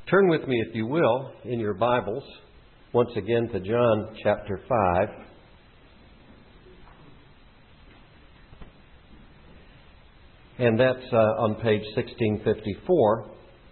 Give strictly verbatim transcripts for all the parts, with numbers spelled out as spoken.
Turn with me, if you will, in your Bibles, once again to John chapter five. And that's uh, on page sixteen fifty-four.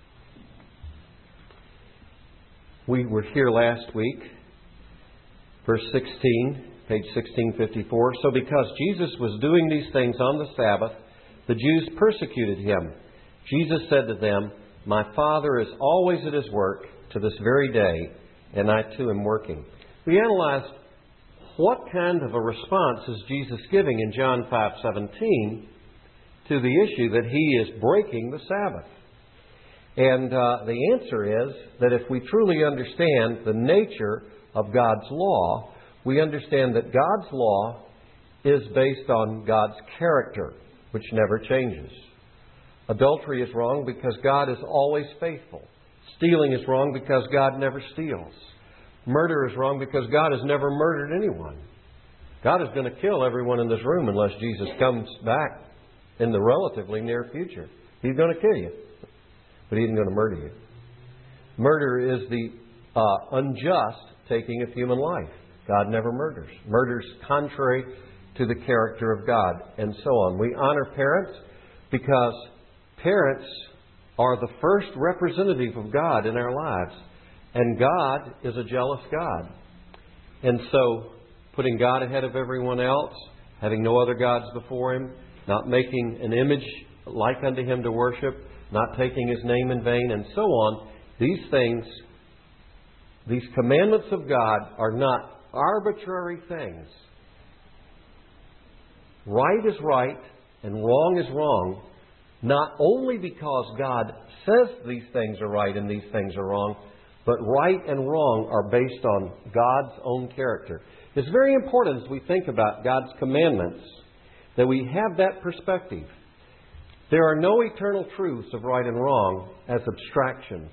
We were here last week, verse sixteen, page sixteen fifty-four. So because Jesus was doing these things on the Sabbath, the Jews persecuted him. Jesus said to them, "My Father is always at His work to this very day, and I too am working." We analyzed what kind of a response is Jesus giving in John five seventeen to the issue that He is breaking the Sabbath. And uh, the answer is that if we truly understand the nature of God's law, we understand that God's law is based on God's character, which never changes. Adultery is wrong because God is always faithful. Stealing is wrong because God never steals. Murder is wrong because God has never murdered anyone. God is going to kill everyone in this room unless Jesus comes back in the relatively near future. He's going to kill you, but He isn't going to murder you. Murder is the uh, unjust taking of human life. God never murders. Murder is contrary to the character of God, and so on. We honor parents because parents are the first representative of God in our lives. And God is a jealous God. And so, putting God ahead of everyone else, having no other gods before Him, not making an image like unto Him to worship, not taking His name in vain, and so on, these things, these commandments of God are not arbitrary things. Right is right and wrong is wrong, not only because God says these things are right and these things are wrong, but right and wrong are based on God's own character. It's very important as we think about God's commandments that we have that perspective. There are no eternal truths of right and wrong as abstractions.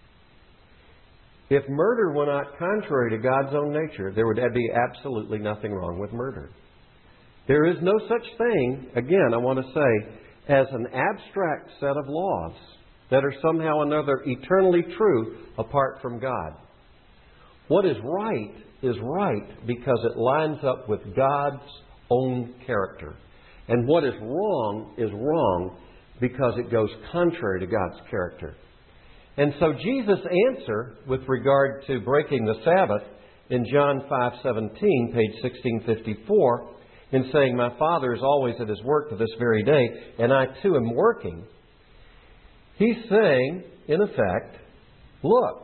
If murder were not contrary to God's own nature, there would be absolutely nothing wrong with murder. There is no such thing, again, I want to say, as an abstract set of laws that are somehow or another eternally true apart from God. What is right is right because it lines up with God's own character. And what is wrong is wrong because it goes contrary to God's character. And so Jesus' answer with regard to breaking the Sabbath in John five seventeen, page sixteen fifty-four, in saying, "My Father is always at His work to this very day, and I too am working," He's saying, in effect, look,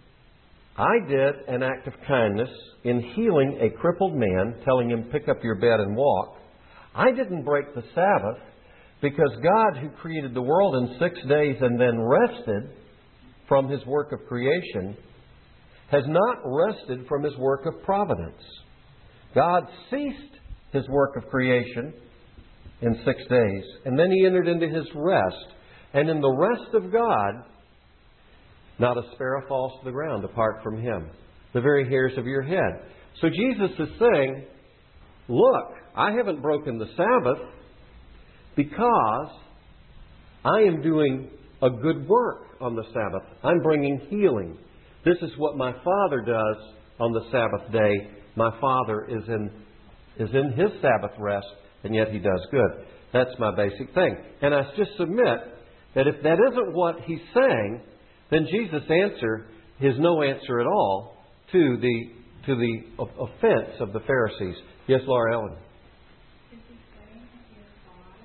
I did an act of kindness in healing a crippled man, telling him, "Pick up your bed and walk." I didn't break the Sabbath because God, who created the world in six days and then rested from His work of creation, has not rested from His work of providence. God ceased His work of creation in six days, and then He entered into His rest. And in the rest of God, not a sparrow falls to the ground apart from Him. The very hairs of your head. So Jesus is saying, look, I haven't broken the Sabbath because I am doing a good work on the Sabbath. I'm bringing healing. This is what my Father does on the Sabbath day. My Father is in, is in His Sabbath rest, and yet He does good. That's my basic thing. And I just submit that if that isn't what He's saying, then Jesus' answer is no answer at all to the to the offense of the Pharisees. Yes, Laura Ellen. Is He saying He is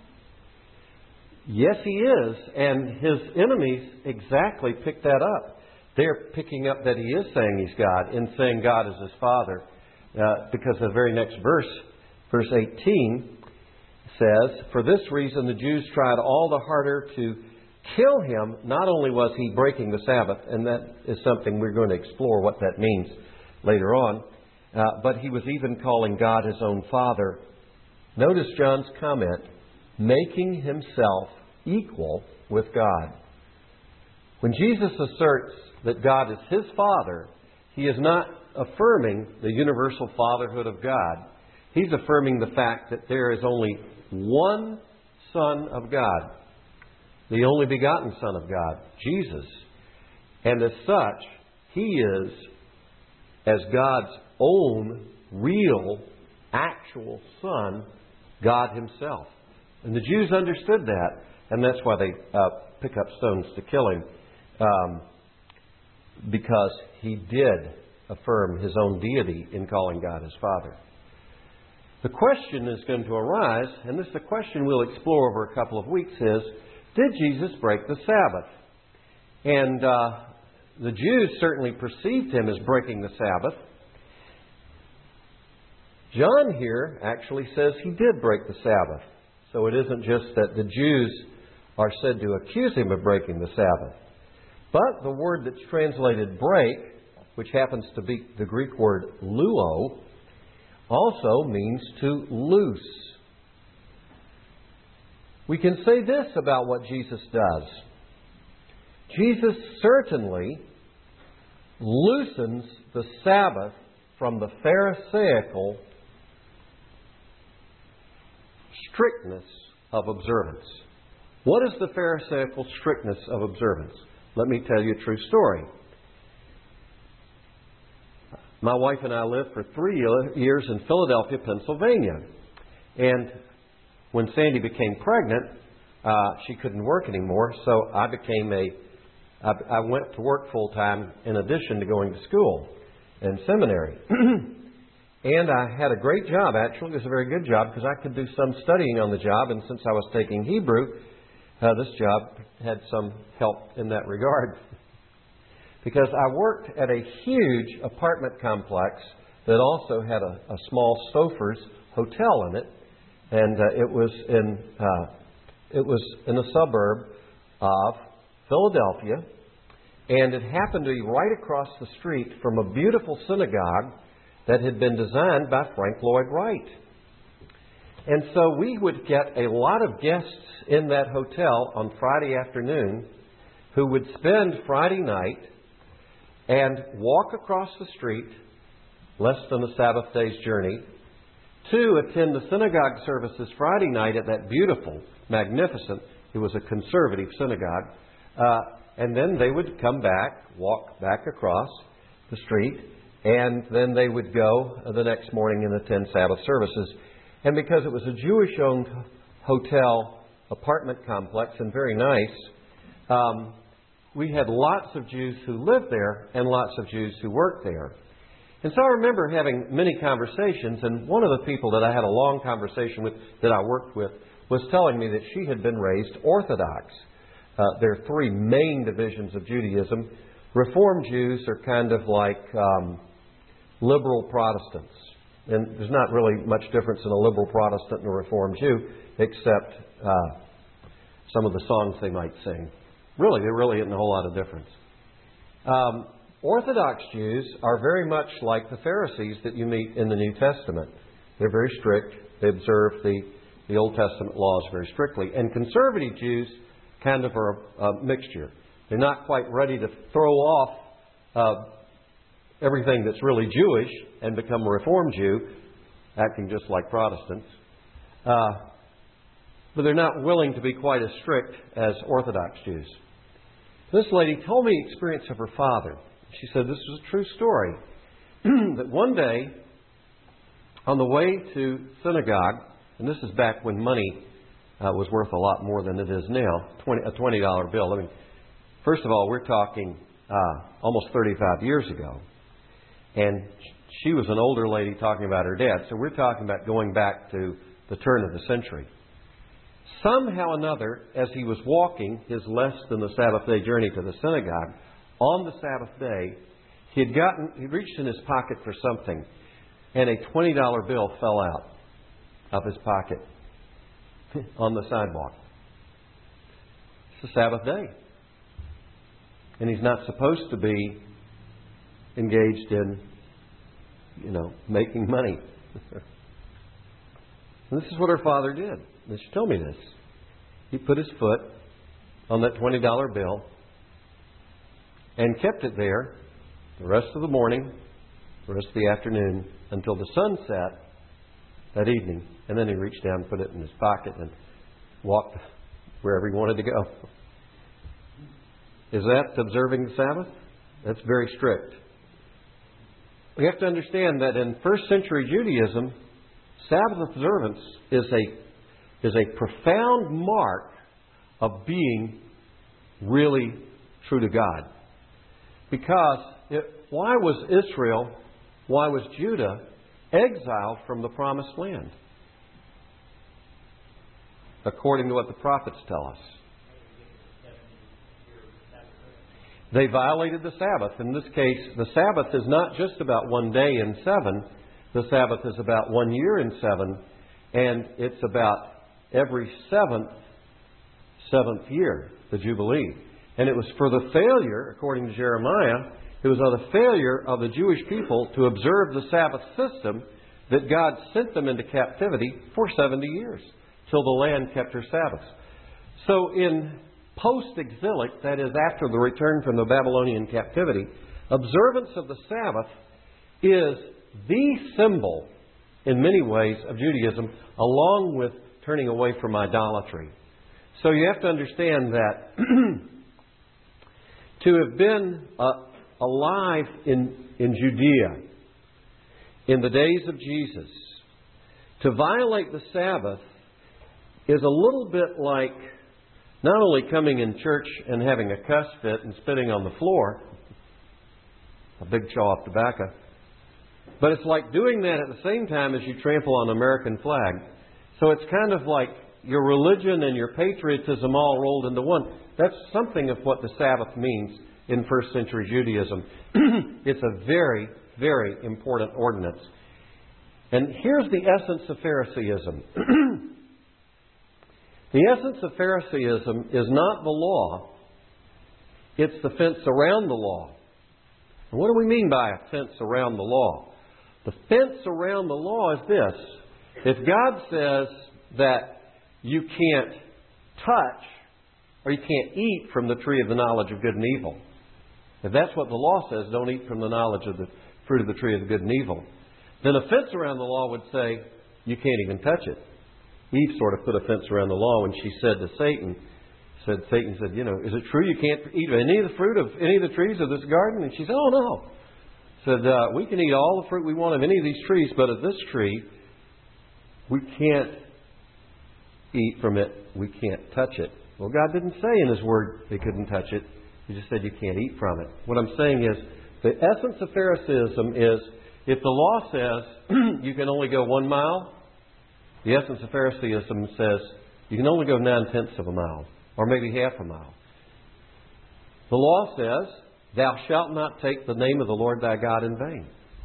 God? Yes, He is. And His enemies exactly pick that up. They're picking up that He is saying He's God in saying God is His Father. Uh, because the very next verse, verse eighteen, says, "For this reason the Jews tried all the harder to kill Him. Not only was He breaking the Sabbath," and that is something we're going to explore what that means later on, uh, but He was even calling God His own Father. Notice John's comment, making Himself equal with God. When Jesus asserts that God is His Father, He is not affirming the universal fatherhood of God. He's affirming the fact that there is only one Son of God, the only begotten Son of God, Jesus. And as such, He is, as God's own, real, actual Son, God Himself. And the Jews understood that, and that's why they uh, pick up stones to kill Him, um, because He did affirm His own deity in calling God His Father. The question is going to arise, and this is the question we'll explore over a couple of weeks, is, did Jesus break the Sabbath? And uh, the Jews certainly perceived Him as breaking the Sabbath. John here actually says He did break the Sabbath. So it isn't just that the Jews are said to accuse Him of breaking the Sabbath. But the word that's translated break, which happens to be the Greek word luo, also means to loose. We can say this about what Jesus does. Jesus certainly loosens the Sabbath from the Pharisaical strictness of observance. What is the Pharisaical strictness of observance? Let me tell you a true story. My wife and I lived for three years in Philadelphia, Pennsylvania. And when Sandy became pregnant, uh, she couldn't work anymore, so I became a, I, I went to work full time in addition to going to school and seminary. And I had a great job, actually. It was a very good job because I could do some studying on the job. And since I was taking Hebrew, uh, this job had some help in that regard. Because I worked at a huge apartment complex that also had a, a small Stouffer's hotel in it. And uh, it was in uh, it was in a suburb of Philadelphia. And it happened to be right across the street from a beautiful synagogue that had been designed by Frank Lloyd Wright. And so we would get a lot of guests in that hotel on Friday afternoon who would spend Friday night and walk across the street, less than a Sabbath day's journey, to attend the synagogue services Friday night at that beautiful, magnificent, it was a conservative synagogue, uh, and then they would come back, walk back across the street, and then they would go the next morning and attend Sabbath services. And because it was a Jewish-owned hotel apartment complex and very nice, um, we had lots of Jews who lived there and lots of Jews who worked there. And so I remember having many conversations, and one of the people that I had a long conversation with that I worked with was telling me that she had been raised Orthodox. Uh, there are three main divisions of Judaism. Reform Jews are kind of like um, liberal Protestants. And there's not really much difference in a liberal Protestant and a Reformed Jew, except uh, some of the songs they might sing. Really, there really isn't a whole lot of difference. Um, Orthodox Jews are very much like the Pharisees that you meet in the New Testament. They're very strict. They observe the, the Old Testament laws very strictly. And conservative Jews kind of are a, a mixture. They're not quite ready to throw off uh, everything that's really Jewish and become a Reformed Jew, acting just like Protestants. Uh, but they're not willing to be quite as strict as Orthodox Jews. This lady told me the experience of her father. She said this was a true story. That one day, on the way to synagogue, and this is back when money uh, was worth a lot more than it is now, twenty, a twenty dollar bill. I mean, first of all, we're talking uh, almost thirty-five years ago. And she was an older lady talking about her dad. So we're talking about going back to the turn of the century. Somehow or another, as he was walking his less than the Sabbath day journey to the synagogue, on the Sabbath day, he had gotten, he reached in his pocket for something, and a twenty dollar bill fell out of his pocket on the sidewalk. It's a Sabbath day. And he's not supposed to be engaged in, you know, making money. And this is what her father did. And she told me this. He put his foot on that twenty dollar bill and kept it there the rest of the morning, the rest of the afternoon, until the sun set that evening. And then he reached down and put it in his pocket and walked wherever he wanted to go. Is that observing the Sabbath? That's very strict. We have to understand that in first century Judaism, Sabbath observance is a, is a profound mark of being really true to God. Because it, why was Israel, why was Judah exiled from the promised land? According to what the prophets tell us. They violated the Sabbath. In this case, the Sabbath is not just about one day in seven. The Sabbath is about one year in seven. And it's about every seventh, seventh year, the Jubilee. And it was for the failure, according to Jeremiah, it was on the failure of the Jewish people to observe the Sabbath system that God sent them into captivity for seventy years, till the land kept her Sabbaths. So in post-exilic, that is after the return from the Babylonian captivity, observance of the Sabbath is the symbol, in many ways, of Judaism, along with turning away from idolatry. So you have to understand that to have been uh, alive in, in Judea in the days of Jesus, to violate the Sabbath is a little bit like not only coming in church and having a cuss fit and spitting on the floor, a big chaw of tobacco, but it's like doing that at the same time as you trample on the American flag. So it's kind of like your religion and your patriotism all rolled into one. That's something of what the Sabbath means in first century Judaism. It's a very, very important ordinance. And here's the essence of Phariseeism. The essence of Phariseeism is not the law. It's the fence around the law. And what do we mean by a fence around the law? The fence around the law is this. If God says that you can't touch or you can't eat from the tree of the knowledge of good and evil, if that's what the law says, don't eat from the knowledge of the fruit of the tree of the good and evil, then a fence around the law would say you can't even touch it. Eve sort of put a fence around the law when she said to Satan, said Satan said, you know, is it true you can't eat any of the fruit of any of the trees of this garden? And she said, oh no. Said, uh, we can eat all the fruit we want of any of these trees, but of this tree, we can't eat from it. We can't touch it. Well, God didn't say in His Word they couldn't touch it. He just said you can't eat from it. What I'm saying is, the essence of Phariseeism is, if the law says you can only go one mile, the essence of Phariseeism says you can only go nine-tenths of a mile, or maybe half a mile. The law says, thou shalt not take the name of the Lord thy God in vain.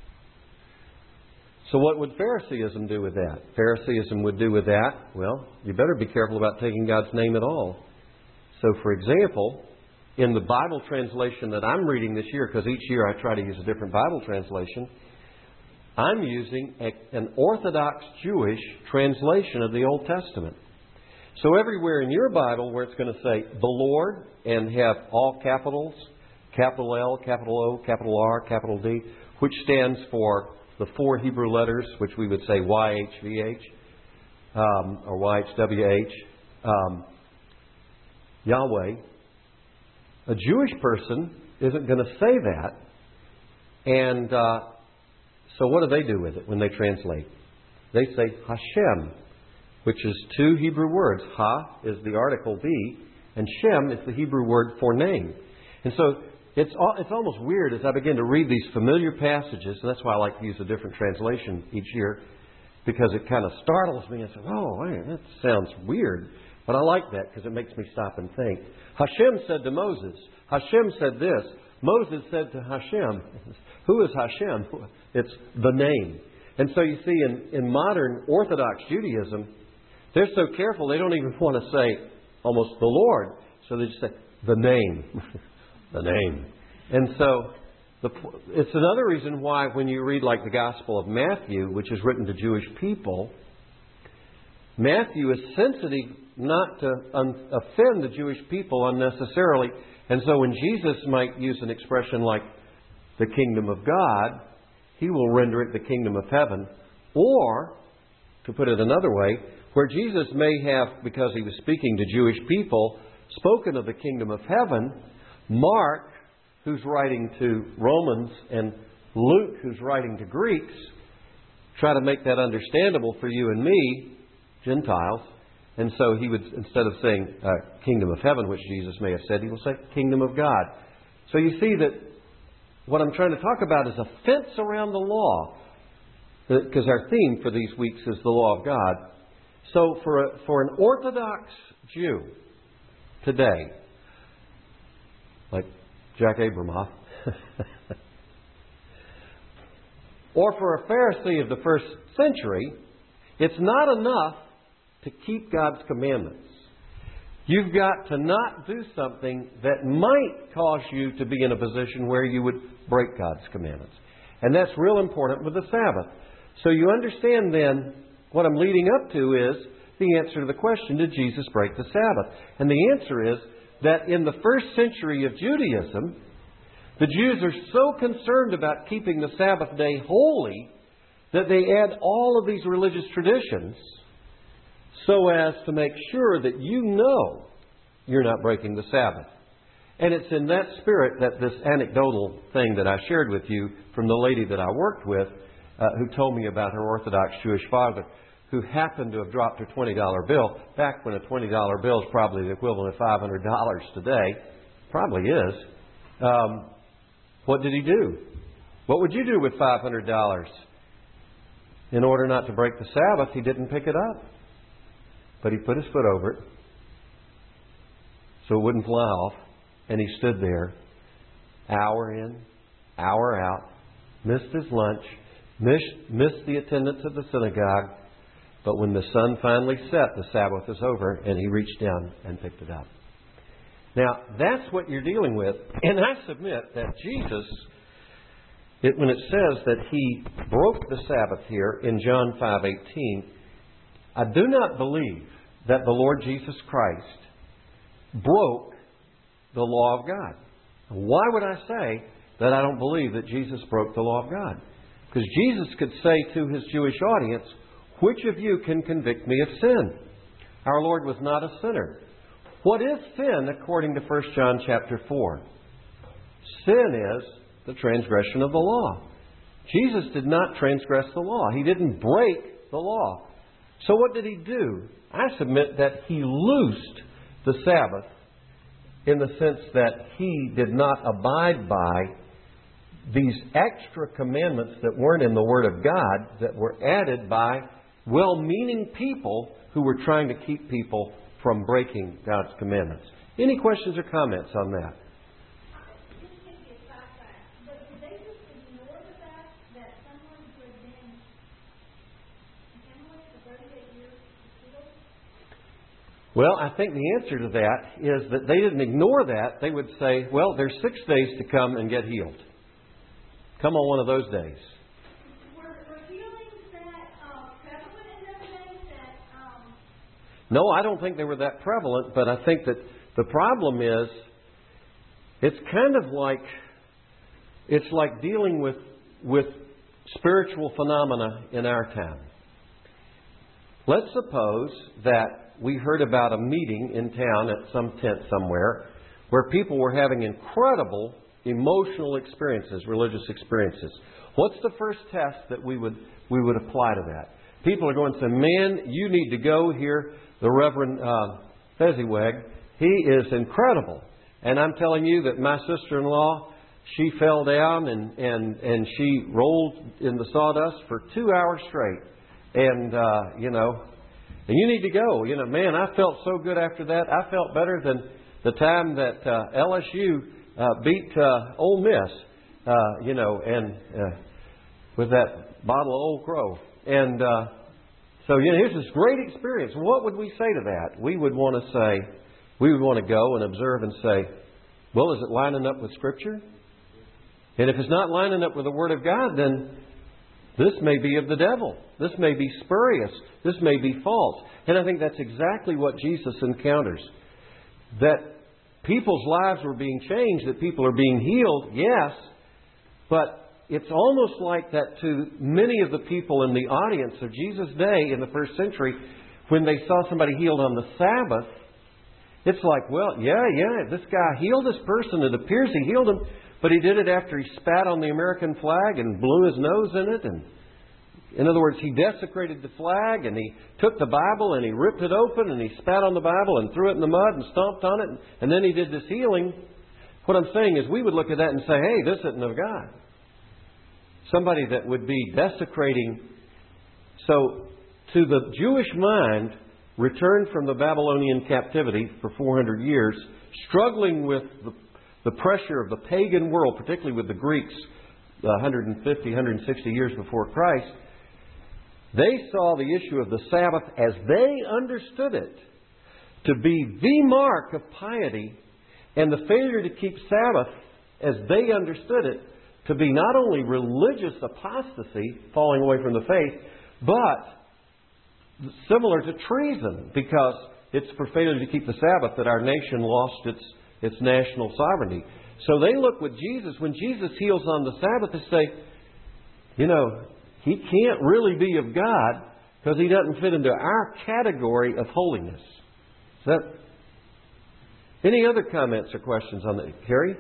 So what would Phariseeism do with that? Phariseeism would do with that, well, you better be careful about taking God's name at all. So, for example, in the Bible translation that I'm reading this year, because each year I try to use a different Bible translation, I'm using a, an Orthodox Jewish translation of the Old Testament. So everywhere in your Bible where it's going to say the Lord and have all capitals, capital L, capital O, capital R, capital D, which stands for the four Hebrew letters, which we would say Y H V H um, or Y H W H, um, Yahweh. A Jewish person isn't going to say that. And uh, so what do they do with it when they translate? They say Hashem, which is two Hebrew words. Ha is the article be, and Shem is the Hebrew word for name. And so it's it's almost weird as I begin to read these familiar passages, and that's why I like to use a different translation each year, because it kind of startles me and says, oh, man, that sounds weird. But I like that because it makes me stop and think. Hashem said to Moses, Hashem said this, Moses said to Hashem. Who is Hashem? It's the name. And so you see, in, in modern Orthodox Judaism, they're so careful they don't even want to say almost the Lord. So they just say the name. The name. And so the, it's another reason why when you read like the Gospel of Matthew, which is written to Jewish people, Matthew is sensitive not to un- offend the Jewish people unnecessarily. And so when Jesus might use an expression like the kingdom of God, he will render it the kingdom of heaven. Or, to put it another way, where Jesus may have, because he was speaking to Jewish people, spoken of the kingdom of heaven, Mark, who's writing to Romans, and Luke, who's writing to Greeks, try to make that understandable for you and me, Gentiles. And so he would, instead of saying uh, kingdom of heaven, which Jesus may have said, he will say kingdom of God. So you see that what I'm trying to talk about is a fence around the law, because our theme for these weeks is the law of God. So for a, for an Orthodox Jew today, like Jack Abramoff, or for a Pharisee of the first century, it's not enough to keep God's commandments. You've got to not do something that might cause you to be in a position where you would break God's commandments. And that's real important with the Sabbath. So you understand then, what I'm leading up to is the answer to the question, did Jesus break the Sabbath? And the answer is that in the first century of Judaism, the Jews are so concerned about keeping the Sabbath day holy that they add all of these religious traditions so as to make sure that you know you're not breaking the Sabbath. And it's in that spirit that this anecdotal thing that I shared with you from the lady that I worked with, uh, who told me about her Orthodox Jewish father, who happened to have dropped her twenty dollar bill, back when a twenty dollar bill is probably the equivalent of five hundred dollars today. Probably is. Um, what did he do? What would you do with five hundred dollars? In order not to break the Sabbath, he didn't pick it up. But he put his foot over it so it wouldn't fly off. And he stood there, hour in, hour out, missed his lunch, missed, missed the attendance at the synagogue. But when the sun finally set, the Sabbath was over, and he reached down and picked it up. Now, that's what you're dealing with. And I submit that Jesus, it, when it says that he broke the Sabbath here in John five eighteen, I do not believe that the Lord Jesus Christ broke the law of God. Why would I say that I don't believe that Jesus broke the law of God? Because Jesus could say to his Jewish audience, which of you can convict me of sin? Our Lord was not a sinner. What is sin according to First John chapter four? Sin is the transgression of the law. Jesus did not transgress the law. He didn't break the law. So what did he do? I submit that he loosed the Sabbath in the sense that he did not abide by these extra commandments that weren't in the Word of God, that were added by well-meaning people who were trying to keep people from breaking God's commandments. Any questions or comments on that? Well, I think the answer to that is that they didn't ignore that. They would say, well, there's six days to come and get healed. Come on one of those days. Were, were healings that uh, prevalent in those days? That, um... No, I don't think they were that prevalent, but I think that the problem is it's kind of like it's like dealing with with spiritual phenomena in our time. Let's suppose that we heard about a meeting in town at some tent somewhere where people were having incredible emotional experiences, religious experiences. What's the first test that we would we would apply to that? People are going to say, man, you need to go hear the Reverend uh, Fezziwig. He is incredible. And I'm telling you that my sister-in-law, she fell down and, and, and she rolled in the sawdust for two hours straight. And, uh, you know, and you need to go. You know, man, I felt so good after that. I felt better than the time that uh, L S U uh, beat uh, Ole Miss, uh, you know, and uh, with that bottle of Old Crow. And uh, so, you know, here's this great experience. What would we say to that? We would want to say, we would want to go and observe and say, well, is it lining up with Scripture? And if it's not lining up with the Word of God, then this may be of the devil. This may be spurious. This may be false. And I think that's exactly what Jesus encounters. That people's lives were being changed, that people are being healed, yes. But it's almost like that to many of the people in the audience of Jesus' day in the first century, when they saw somebody healed on the Sabbath, It's like, well, yeah, yeah, this guy healed this person. It appears he healed him, but he did it after he spat on the American flag and blew his nose in it. And in other words, he desecrated the flag, and he took the Bible and he ripped it open and he spat on the Bible and threw it in the mud and stomped on it, and then he did this healing. What I'm saying is we would look at that and say, hey, this isn't of God. Somebody that would be desecrating. So to the Jewish mind, returned from the Babylonian captivity for four hundred years, struggling with the, the pressure of the pagan world, particularly with the Greeks, one hundred fifty, one hundred sixty years before Christ, they saw the issue of the Sabbath as they understood it to be the mark of piety, and the failure to keep Sabbath as they understood it to be not only religious apostasy, falling away from the faith, but similar to treason, because it's for failure to keep the Sabbath that our nation lost its, its national sovereignty. So they look with Jesus. When Jesus heals on the Sabbath, they say, you know, He can't really be of God because He doesn't fit into our category of holiness. Is that... Any other comments or questions on that? Carrie?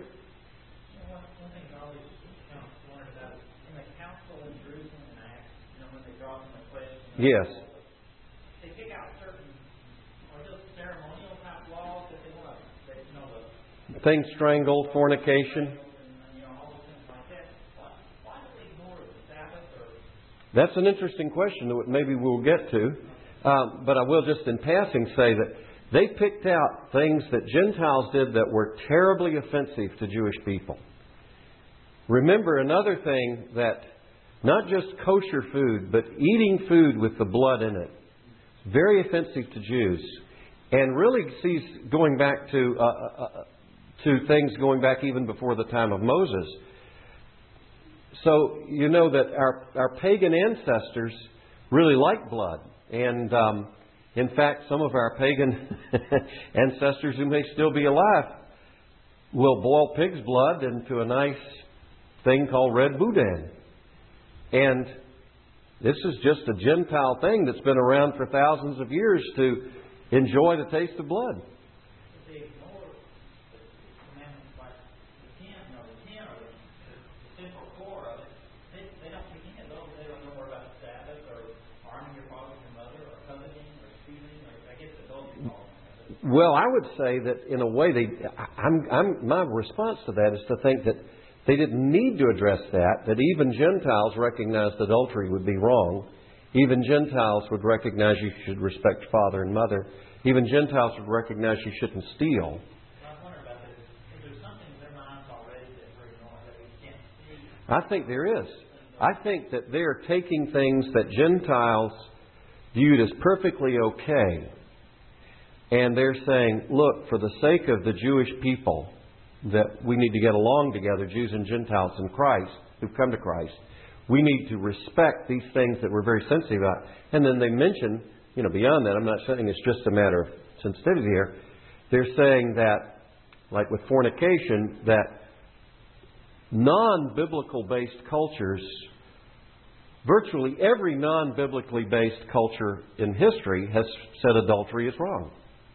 Yes. They pick out certain, or just ceremonial type laws that they want, that, you know, the things strangled, fornication. And, you know, all those things like that. Why, why do they ignore the Sabbath? Or... That's an interesting question that maybe we'll get to. Um, but I will just in passing say that they picked out things that Gentiles did that were terribly offensive to Jewish people. Remember another thing, that not just kosher food, but eating food with the blood in it. Very offensive to Jews. And really sees going back to, uh, uh, to things going back even before the time of Moses. So you know that our, our pagan ancestors really liked blood. And um, in fact, some of our pagan ancestors who may still be alive will boil pig's blood into a nice thing called red boudin. And this is just a Gentile thing that's been around for thousands of years to enjoy the taste of blood. They ignore the commandments like the ten, you know, the ten or the, the central core of it. They, they don't begin it. They don't know more about the Sabbath or honoring your father and mother or coveting or stealing or, I guess, adultery. Well, I would say that in a way, they. I'm, I'm, my response to that is to think that they didn't need to address that, that even Gentiles recognized adultery would be wrong. Even Gentiles would recognize you should respect father and mother. Even Gentiles would recognize you shouldn't steal. I wonder about this. Is there something in their minds already that we're ignoring that we can't see? I think there is. I think that they're taking things that Gentiles viewed as perfectly okay, and they're saying, look, for the sake of the Jewish people, that we need to get along together, Jews and Gentiles in Christ, who've come to Christ. We need to respect these things that we're very sensitive about. And then they mention, you know, beyond that, I'm not saying it's just a matter of sensitivity here. They're saying that, like with fornication, that non-biblical based cultures, virtually every non-biblically based culture in history has said adultery is wrong.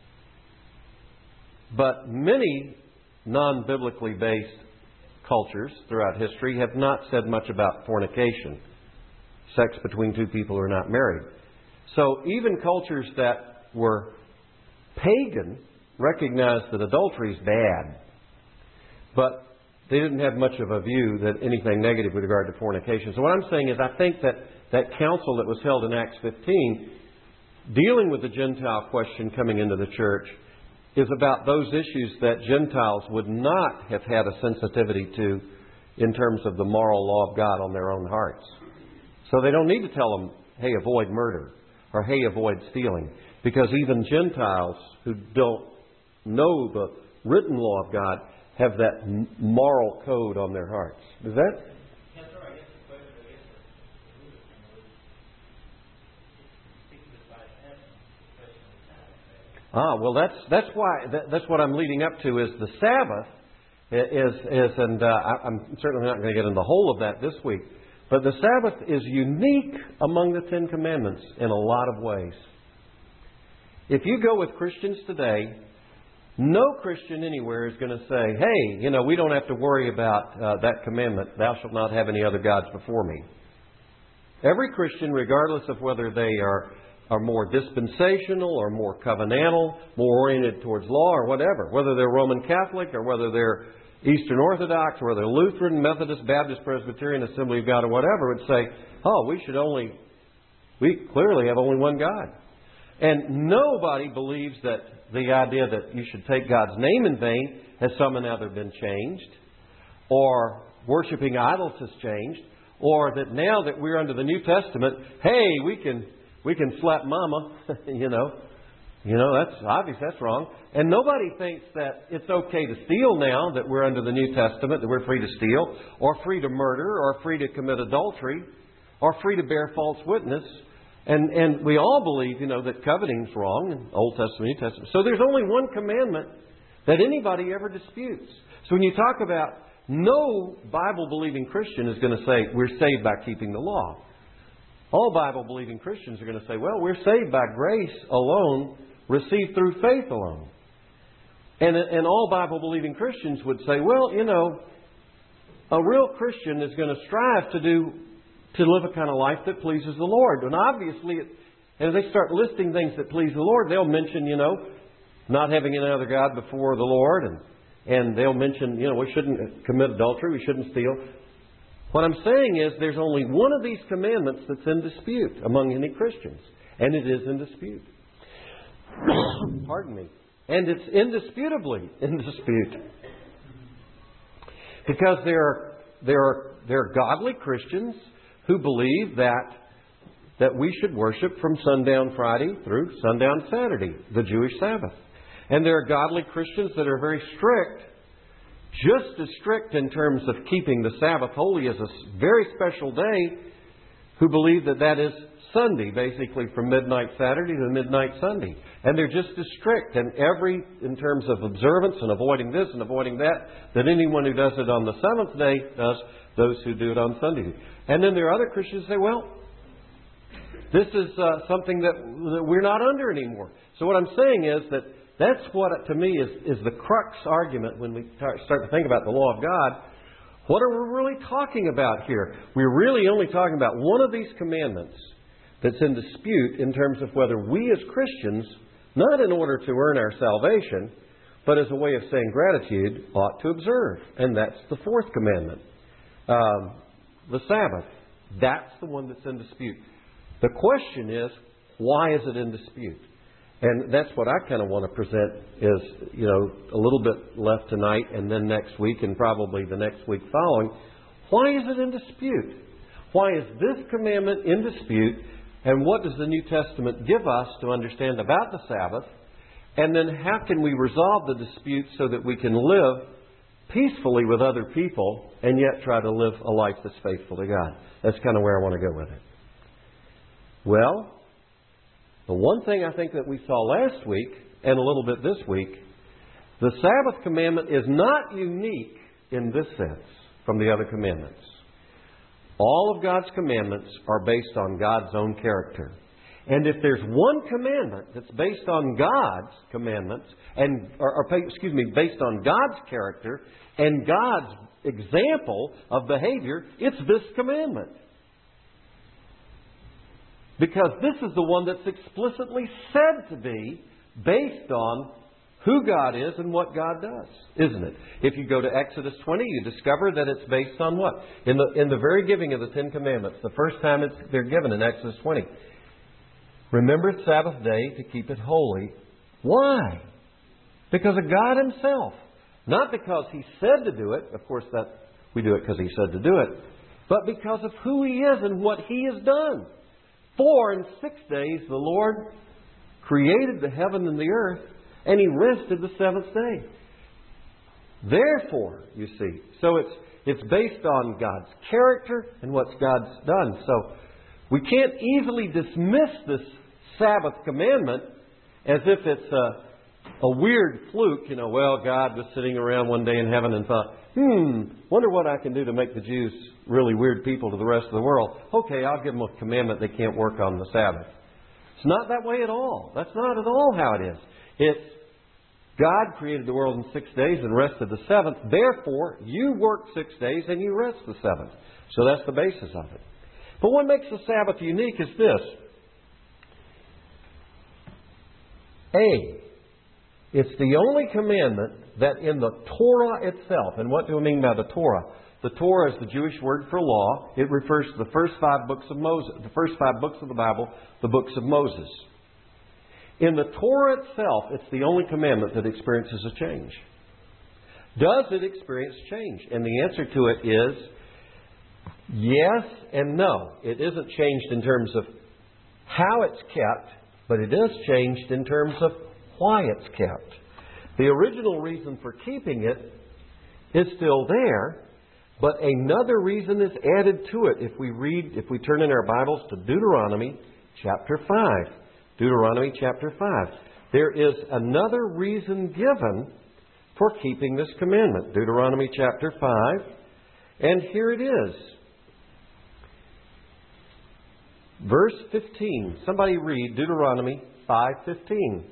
But many non-biblically based cultures throughout history have not said much about fornication, sex between two people who are not married. So even cultures that were pagan recognized that adultery is bad, but they didn't have much of a view that anything negative with regard to fornication. So what I'm saying is I think that that council that was held in Acts fifteen, dealing with the Gentile question coming into the church, is about those issues that Gentiles would not have had a sensitivity to in terms of the moral law of God on their own hearts. So they don't need to tell them, hey, avoid murder, or hey, avoid stealing, because even Gentiles who don't know the written law of God have that moral code on their hearts. Is that? Yes, sir. I guess the question, I guess, Ah, well, that's that's why that, that's what I'm leading up to. Is the Sabbath is is and uh, I, I'm certainly not going to get into the whole of that this week, but the Sabbath is unique among the Ten Commandments in a lot of ways. If you go with Christians today No Christian anywhere is going to say, hey, you know, we don't have to worry about uh, that commandment, thou shalt not have any other gods before me. Every Christian, regardless of whether they are, are more dispensational or more covenantal, more oriented towards law or whatever, whether they're Roman Catholic or whether they're Eastern Orthodox or whether they're Lutheran, Methodist, Baptist, Presbyterian, Assembly of God or whatever, would say, oh, we should only, we clearly have only one God. And nobody believes that the idea that you should take God's name in vain has somehow either been changed, or worshiping idols has changed, or that now that we're under the New Testament, hey, we can we can slap mama, you know. You know, that's obvious, that's wrong. And nobody thinks that it's okay to steal now that we're under the New Testament, that we're free to steal, or free to murder, or free to commit adultery, or free to bear false witness. And and we all believe, you know, that coveting's wrong in Old Testament, New Testament. So there's only one commandment that anybody ever disputes. So when you talk about, no Bible-believing Christian is going to say we're saved by keeping the law. All Bible-believing Christians are going to say, well, we're saved by grace alone, received through faith alone. And, and all Bible-believing Christians would say, well, you know, a real Christian is going to strive to do to live a kind of life that pleases the Lord. And obviously, as they start listing things that please the Lord, they'll mention, you know, not having any other God before the Lord. And, and they'll mention, you know, we shouldn't commit adultery, we shouldn't steal. What I'm saying is there's only one of these commandments that's in dispute among any Christians. And it is in dispute. Pardon me. And it's indisputably in dispute. Because there are, there are, there are godly Christians who believe that that we should worship from sundown Friday through sundown Saturday, the Jewish Sabbath. And there are godly Christians that are very strict, just as strict in terms of keeping the Sabbath holy as a very special day, who believe that that is Sunday, basically from midnight Saturday to midnight Sunday. And they're just as strict in every, in terms of observance and avoiding this and avoiding that, that anyone who does it on the seventh day does, those who do it on Sunday. And then there are other Christians who say, well, this is uh, something that, that we're not under anymore. So what I'm saying is that that's what, to me, is, is the crux argument when we start to think about the law of God. What are we really talking about here? We're really only talking about one of these commandments that's in dispute in terms of whether we as Christians, not in order to earn our salvation, but as a way of saying gratitude, ought to observe. And that's the fourth commandment. Um, the Sabbath. That's the one that's in dispute. The question is, why is it in dispute? And that's what I kind of want to present is, you know, a little bit left tonight and then next week and probably the next week following. Why is it in dispute? Why is this commandment in dispute? And what does the New Testament give us to understand about the Sabbath? And then how can we resolve the dispute so that we can live peacefully with other people and yet try to live a life that's faithful to God? That's kind of where I want to go with it. Well, the one thing I think that we saw last week and a little bit this week, the Sabbath commandment is not unique in this sense from the other commandments. All of God's commandments are based on God's own character. And if there's one commandment that's based on God's commandments, and or, or excuse me, based on God's character and God's example of behavior, it's this commandment. Because this is the one that's explicitly said to be based on who God is and what God does, isn't it? If you go to Exodus twenty, you discover that it's based on what? In the in the very giving of the Ten Commandments, the first time it's, they're given in Exodus twenty. Remember the Sabbath day to keep it holy. Why? Because of God Himself. Not because He said to do it. Of course, that we do it because He said to do it. But because of who He is and what He has done. For in six days the Lord created the heaven and the earth, and He rested the seventh day. Therefore, you see, so it's it's based on God's character and what God's done. So we can't easily dismiss this Sabbath commandment as if it's a, a weird fluke. You know, well, God was sitting around one day in heaven and thought, hmm, wonder what I can do to make the Jews really weird people to the rest of the world. Okay, I'll give them a commandment they can't work on the Sabbath. It's not that way at all. That's not at all how it is. It's God created the world in six days and rested the seventh. Therefore, you work six days and you rest the seventh. So that's the basis of it. But what makes the Sabbath unique is this. A, it's the only commandment that in the Torah itself, and what do we mean by the Torah? The Torah is the Jewish word for law. It refers to the first five books of Moses, the first five books of the Bible, the books of Moses. In the Torah itself, it's the only commandment that experiences a change. Does it experience change? And the answer to it is yes and no. It isn't changed in terms of how it's kept, but it is changed in terms of why it's kept. The original reason for keeping it is still there, but another reason is added to it. If we read, if we turn in our Bibles to Deuteronomy chapter five. Deuteronomy chapter five. There is another reason given for keeping this commandment. Deuteronomy chapter five. And here it is. Verse fifteen. Somebody read Deuteronomy five fifteen.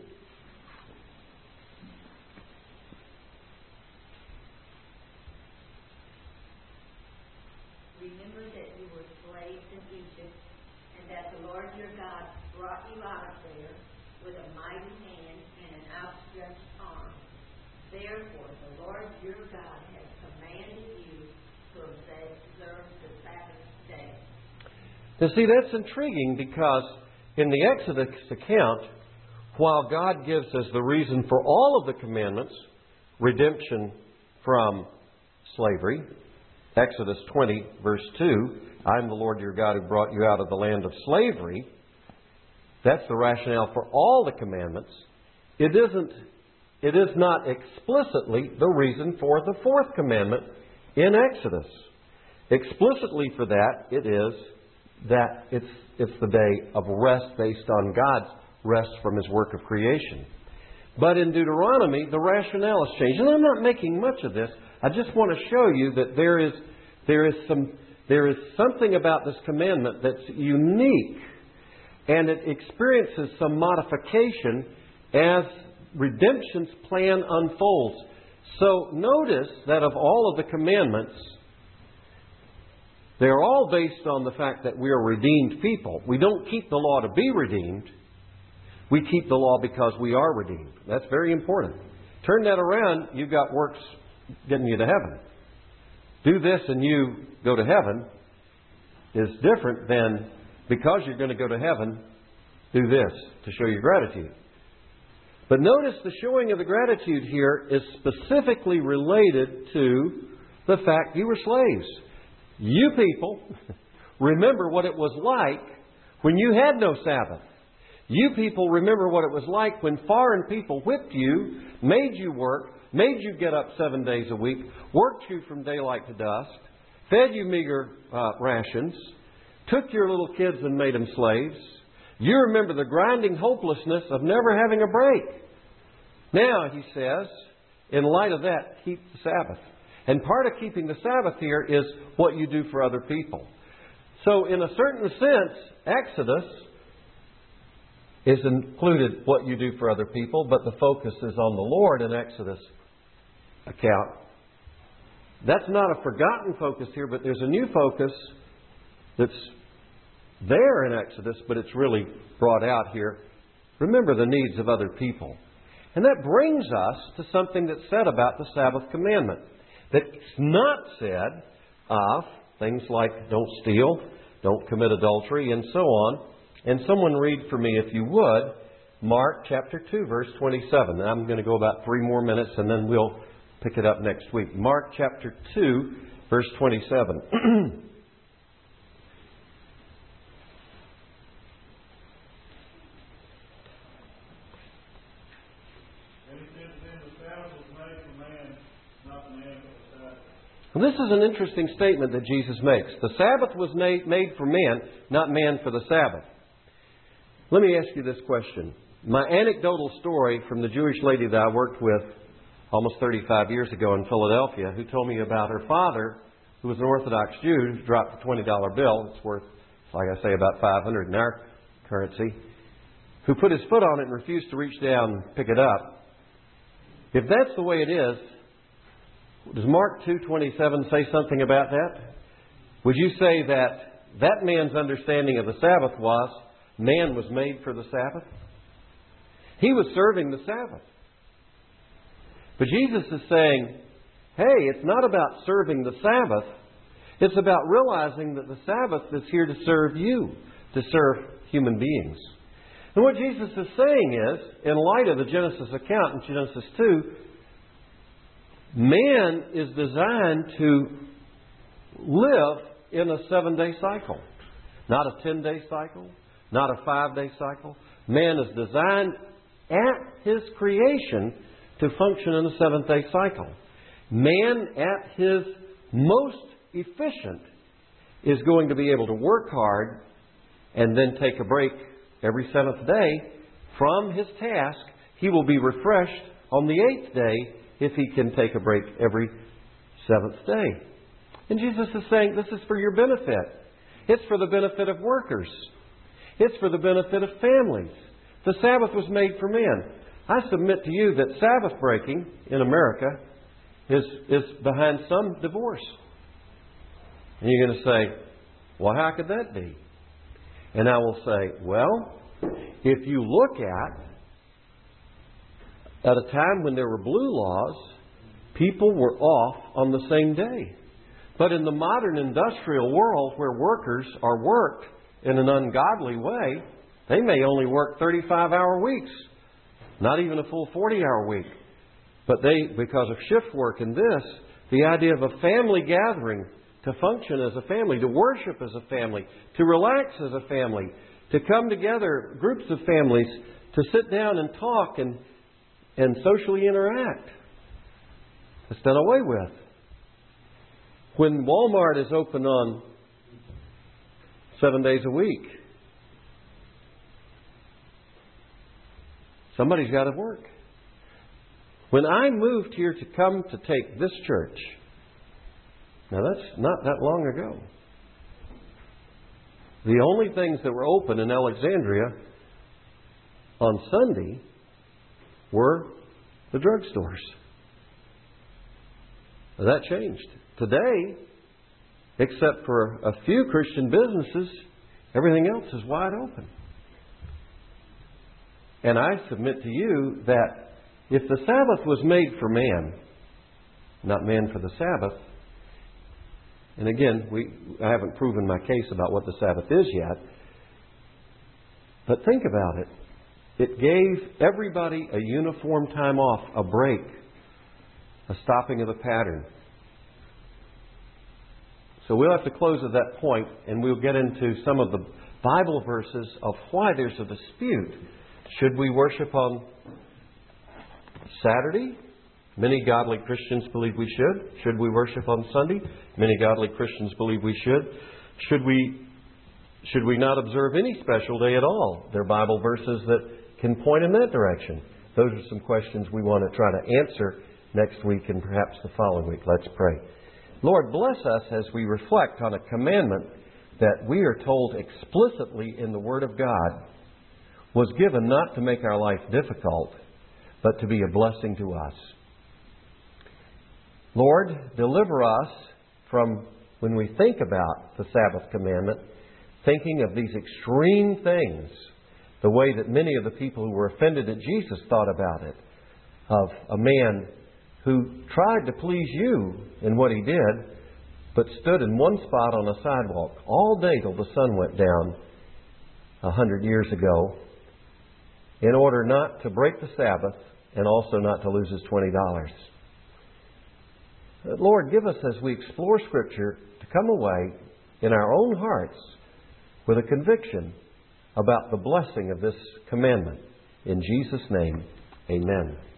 Remember that you were slaves in Egypt, and that the Lord your God brought you out of there with a mighty hand and an outstretched arm. Therefore, the Lord your God has commanded you to observe the Sabbath day. Now see, that's intriguing because in the Exodus account, while God gives us the reason for all of the commandments, redemption from slavery, Exodus twenty, verse two, I am the Lord your God who brought you out of the land of slavery. That's the rationale for all the commandments. It isn't, it is not explicitly the reason for the fourth commandment in Exodus. Explicitly for that, it is that it's, it's the day of rest based on God's rest from His work of creation. But in Deuteronomy, the rationale has changed. And I'm not making much of this. I just want to show you that there is, there is, some, there is something about this commandment that's unique. And it experiences some modification as redemption's plan unfolds. So notice that of all of the commandments, they're all based on the fact that we are redeemed people. We don't keep the law to be redeemed. We keep the law because we are redeemed. That's very important. Turn that around, you've got works getting you to heaven. Do this and you go to heaven is different than because you're going to go to heaven, do this to show your gratitude. But notice the showing of the gratitude here is specifically related to the fact you were slaves. You people, remember what it was like when you had no Sabbath. You people remember what it was like when foreign people whipped you, made you work, made you get up seven days a week, worked you from daylight to dusk, fed you meager uh, rations, took your little kids and made them slaves. You remember the grinding hopelessness of never having a break. Now, he says, in light of that, keep the Sabbath. And part of keeping the Sabbath here is what you do for other people. So in a certain sense, Exodus is included what you do for other people, but the focus is on the Lord in Exodus account. That's not a forgotten focus here, but there's a new focus that's there in Exodus, but it's really brought out here. Remember the needs of other people. And that brings us to something that's said about the Sabbath commandment. That's not said of things like don't steal, don't commit adultery, and so on. And someone read for me, if you would, Mark chapter two, verse twenty-seven. And I'm going to go about three more minutes and then we'll pick it up next week. Mark chapter two, verse twenty-seven. This is an interesting statement that Jesus makes. The Sabbath was made, made for man, not man for the Sabbath. Let me ask you this question. My anecdotal story from the Jewish lady that I worked with almost thirty-five years ago in Philadelphia, who told me about her father, who was an Orthodox Jew, who dropped a twenty dollar bill. It's worth, like I say, about five hundred dollars in our currency, who put his foot on it and refused to reach down and pick it up. If that's the way it is, does Mark two twenty-seven say something about that? Would you say that that man's understanding of the Sabbath was man was made for the Sabbath? He was serving the Sabbath. But Jesus is saying, hey, it's not about serving the Sabbath. It's about realizing that the Sabbath is here to serve you, to serve human beings. And what Jesus is saying is, in light of the Genesis account in Genesis two, man is designed to live in a seven-day cycle. Not a ten-day cycle, not a five-day cycle. Man is designed at his creation to function in a seventh-day cycle. Man at his most efficient is going to be able to work hard and then take a break every seventh day from his task. He will be refreshed on the eighth day if he can take a break every seventh day. And Jesus is saying this is for your benefit. It's for the benefit of workers. It's for the benefit of families. The Sabbath was made for men. I submit to you that Sabbath breaking in America is, is behind some divorce. And you're going to say, well, how could that be? And I will say, well, if you look at, at a time when there were blue laws, people were off on the same day. But in the modern industrial world where workers are worked in an ungodly way, they may only work thirty-five hour weeks, not even a full forty hour week. But they, because of shift work and this, the idea of a family gathering, to function as a family, to worship as a family, to relax as a family, to come together, groups of families, to sit down and talk and, and socially interact. It's done away with. When Walmart is open on seven days a week, somebody's got to work. When I moved here to come to take this church, now that's not that long ago, the only things that were open in Alexandria on Sunday were the drugstores. That changed. Today, except for a few Christian businesses, everything else is wide open. And I submit to you that if the Sabbath was made for man, not man for the Sabbath, and again, we, I haven't proven my case about what the Sabbath is yet, but think about it. It gave everybody a uniform time off, a break, a stopping of the pattern. So we'll have to close at that point, and we'll get into some of the Bible verses of why there's a dispute. Should we worship on Saturday? Many godly Christians believe we should. Should we worship on Sunday? Many godly Christians believe we should. Should we, should we not observe any special day at all? There are Bible verses that can point in that direction. Those are some questions we want to try to answer next week and perhaps the following week. Let's pray. Lord, bless us as we reflect on a commandment that we are told explicitly in the Word of God was given not to make our life difficult, but to be a blessing to us. Lord, deliver us from, when we think about the Sabbath commandment, thinking of these extreme things, the way that many of the people who were offended at Jesus thought about it, of a man who tried to please you in what he did, but stood in one spot on a sidewalk all day till the sun went down a hundred years ago in order not to break the Sabbath and also not to lose his twenty dollars. Lord, give us, as we explore Scripture, to come away in our own hearts with a conviction about the blessing of this commandment. In Jesus' name, amen.